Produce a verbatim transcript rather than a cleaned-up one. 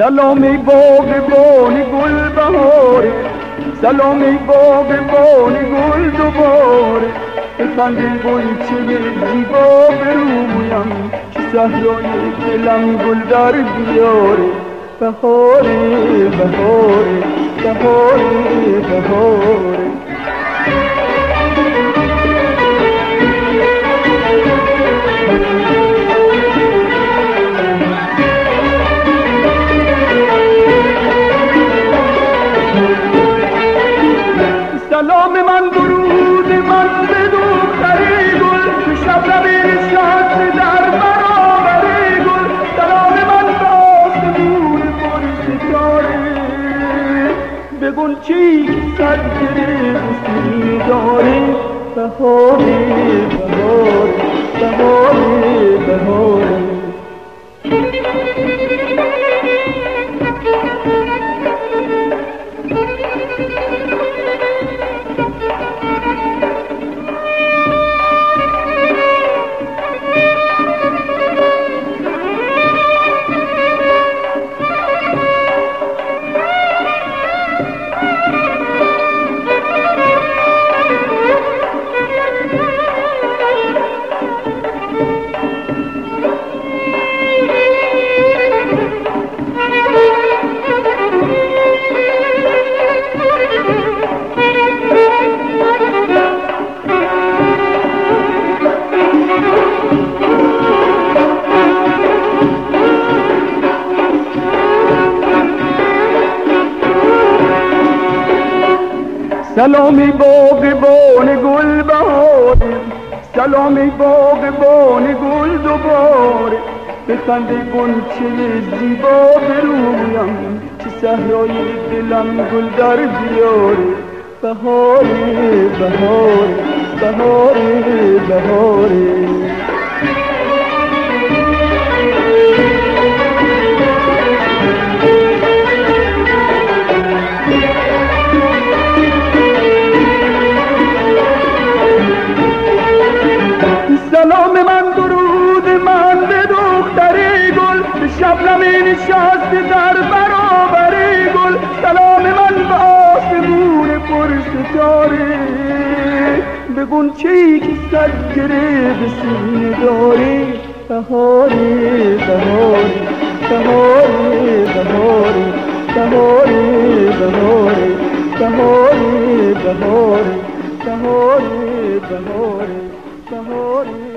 سلامی باغبان گل بهاره، سلامی باغبان گل دوباره، بخندی گلچه زیبا به رویم که صحرای دلم گل در بیاره. بهاره بهاره بهاره بهاره. سلام من درود من به دختری گل که شبنم نشسته در برابر گل. سلام من به آسمون پر ستاره، به گلچه‌ای که صد گرفتی داره. بهاره بهاره بهاره بهاره. سلامی باغبان گل بهاره، سلامی باغبان گل دوباره، بخنده گلچه زیبا به رویم که صحرای دلم گل در بیاره. بهاره بهاره بهاره بهاره. سلام من درود من به دختری گل به شبنم نشسته در برابر گل. سلام من به آسمون پر ستاره، به گلچه‌ای که صد گره به سینه داره. بهاره بهاره بهاره بهاره بهاره بهاره بهاره بهاره بهاره بهاره بهاره.